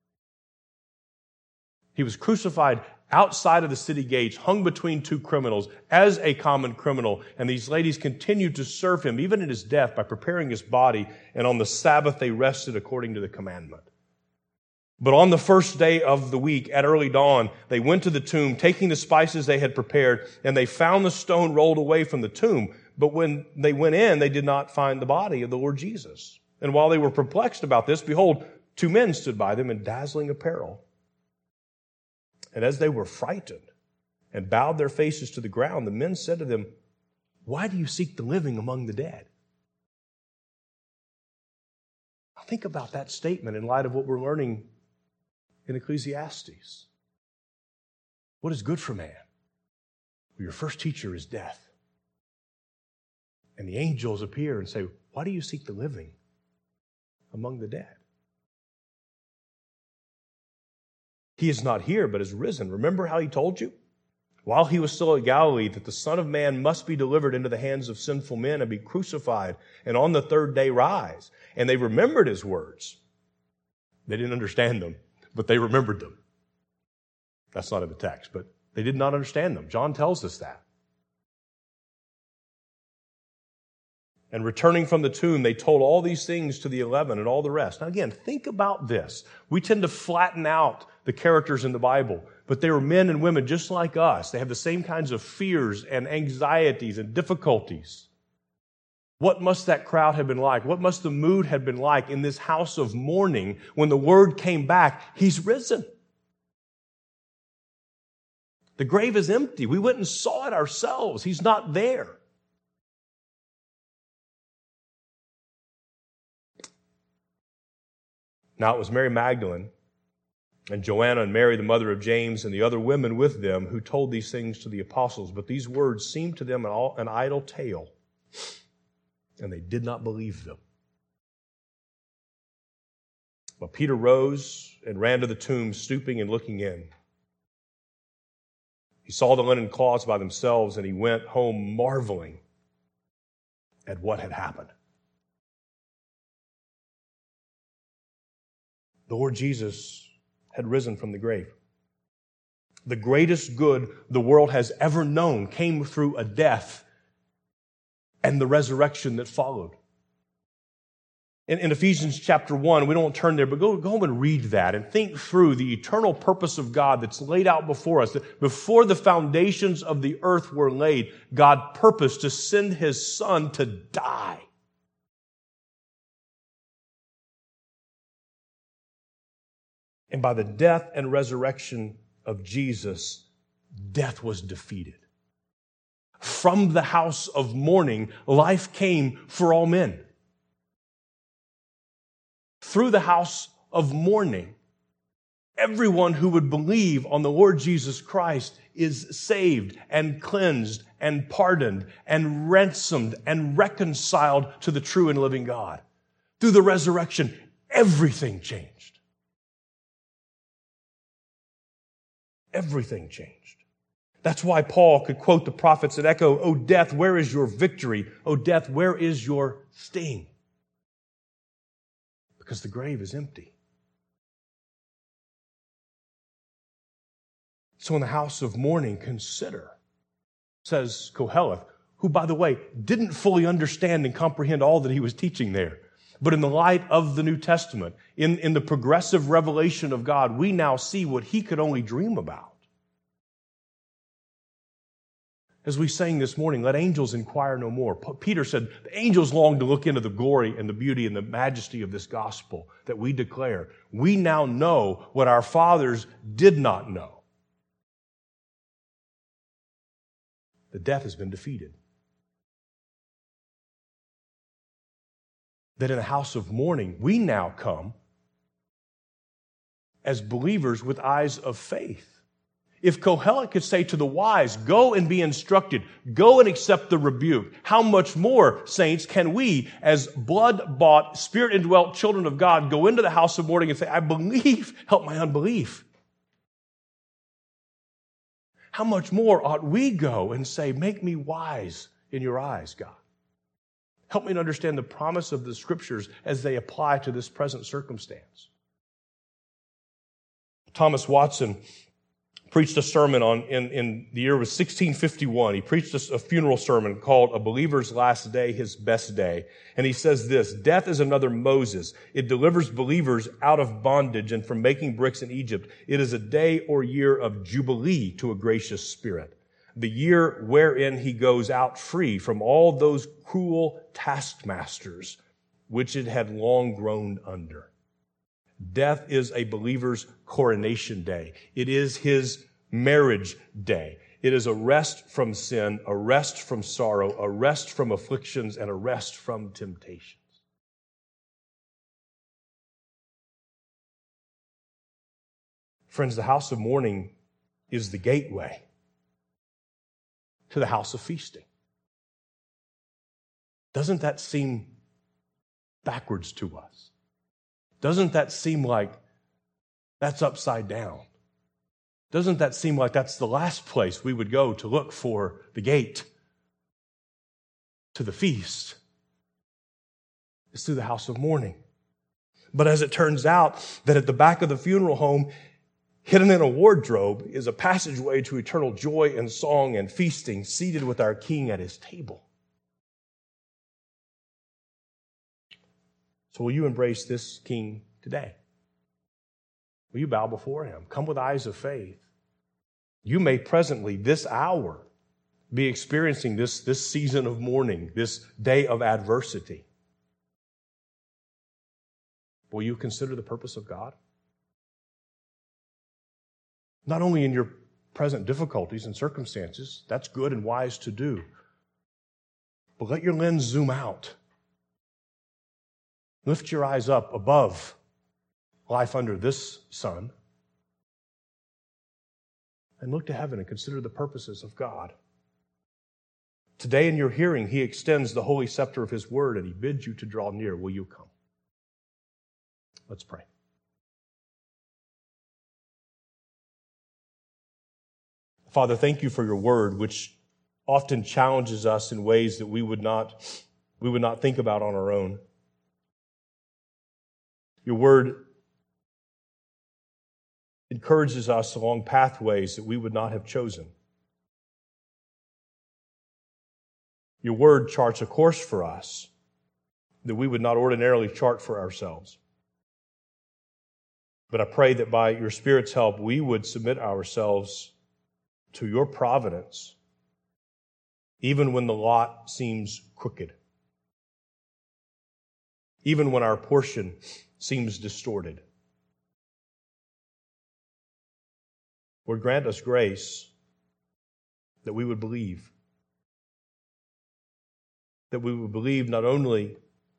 He was crucified outside of the city gates, hung between two criminals as a common criminal. And these ladies continued to serve him even in his death by preparing his body. And on the Sabbath, they rested according to the commandment. But on the first day of the week, at early dawn, they went to the tomb, taking the spices they had prepared, and they found the stone rolled away from the tomb. But when they went in, they did not find the body of the Lord Jesus. And while they were perplexed about this, behold, two men stood by them in dazzling apparel. And as they were frightened and bowed their faces to the ground, the men said to them, why do you seek the living among the dead? Now think about that statement in light of what we're learning in Ecclesiastes. What is good for man? Well, your first teacher is death. And the angels appear and say, why do you seek the living among the dead? He is not here, but is risen. Remember how he told you, while he was still at Galilee, that the Son of Man must be delivered into the hands of sinful men and be crucified, and on the third day rise. And they remembered his words. They didn't understand them, but they remembered them. That's not in the text, but they did not understand them. John tells us that. And returning from the tomb, they told all these things to the 11 and all the rest. Now again, think about this. We tend to flatten out the characters in the Bible, but they were men and women just like us. They have the same kinds of fears and anxieties and difficulties. What must that crowd have been like? What must the mood have been like in this house of mourning when the word came back, he's risen? The grave is empty. We went and saw it ourselves. He's not there. Now it was Mary Magdalene and Joanna and Mary, the mother of James, and the other women with them who told these things to the apostles. But these words seemed to them an idle tale, and they did not believe them. But Peter rose and ran to the tomb, stooping and looking in. He saw the linen cloths by themselves, and he went home marveling at what had happened. The Lord Jesus had risen from the grave. The greatest good the world has ever known came through a death and the resurrection that followed. In Ephesians chapter 1, we don't turn there, but go home and read that and think through the eternal purpose of God that's laid out before us. That before the foundations of the earth were laid, God purposed to send His Son to die. And by the death and resurrection of Jesus, death was defeated. From the house of mourning, life came for all men. Through the house of mourning, everyone who would believe on the Lord Jesus Christ is saved and cleansed and pardoned and ransomed and reconciled to the true and living God. Through the resurrection, everything changed. everything changed. That's why Paul could quote the prophets and echo, "O death, where is your victory? O death, where is your sting?" Because the grave is empty. So in the house of mourning, consider, says Koheleth, who, by the way, didn't fully understand and comprehend all that he was teaching there. But in the light of the New Testament, in the progressive revelation of God, we now see what he could only dream about. As we sang this morning, let angels inquire no more. Peter said, the angels long to look into the glory and the beauty and the majesty of this gospel that we declare. We now know what our fathers did not know. That death has been defeated. That in a house of mourning, we now come as believers with eyes of faith. If Kohelet could say to the wise, go and be instructed, go and accept the rebuke, how much more, saints, can we, as blood-bought, spirit-indwelt children of God, go into the house of mourning and say, I believe, help my unbelief? How much more ought we go and say, make me wise in your eyes, God? Help me to understand the promise of the Scriptures as they apply to this present circumstance. Thomas Watson preached a sermon in the year was 1651. He preached a funeral sermon called A Believer's Last Day, His Best Day. And he says this, death is another Moses. It delivers believers out of bondage and from making bricks in Egypt. It is a day or year of jubilee to a gracious spirit. The year wherein he goes out free from all those cruel taskmasters which it had long groaned under. Death is a believer's coronation day. It is his marriage day. It is a rest from sin, a rest from sorrow, a rest from afflictions, and a rest from temptations. Friends, the house of mourning is the gateway to the house of feasting. Doesn't that seem backwards to us? Doesn't that seem like that's upside down? Doesn't that seem like that's the last place we would go to look for the gate to the feast? It's through the house of mourning. But as it turns out, that at the back of the funeral home, hidden in a wardrobe, is a passageway to eternal joy and song and feasting, seated with our King at his table. So will you embrace this King today? Will you bow before him? Come with eyes of faith. You may presently, this hour, be experiencing this season of mourning, this day of adversity. Will you consider the purpose of God? Not only in your present difficulties and circumstances, that's good and wise to do, but let your lens zoom out. Lift your eyes up above life under this sun and look to heaven and consider the purposes of God. Today in your hearing, he extends the holy scepter of his word and he bids you to draw near. Will you come? Let's pray. Father, thank you for your word, which often challenges us in ways that we would not think about on our own. Your word encourages us along pathways that we would not have chosen. Your word charts a course for us that we would not ordinarily chart for ourselves. But I pray that by your Spirit's help, we would submit ourselves to your providence, even when the lot seems crooked, even when our portion seems distorted. Lord, grant us grace that we would believe. That we would believe not only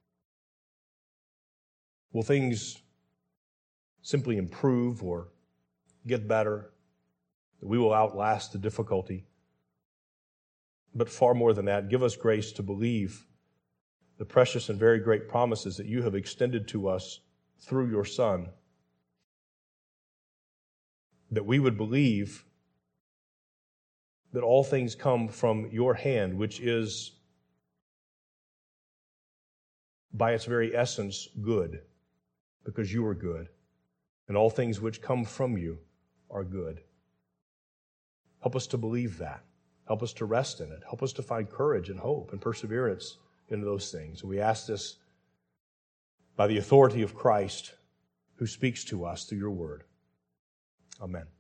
will things simply improve or get better, that we will outlast the difficulty, but far more than that, give us grace to believe the precious and very great promises that you have extended to us through your Son. that we would believe that all things come from your hand, which is by its very essence good, because you are good, and all things which come from you are good. Help us to believe that. Help us to rest in it. Help us to find courage and hope and perseverance in those things. We ask this by the authority of Christ, who speaks to us through your word. Amen.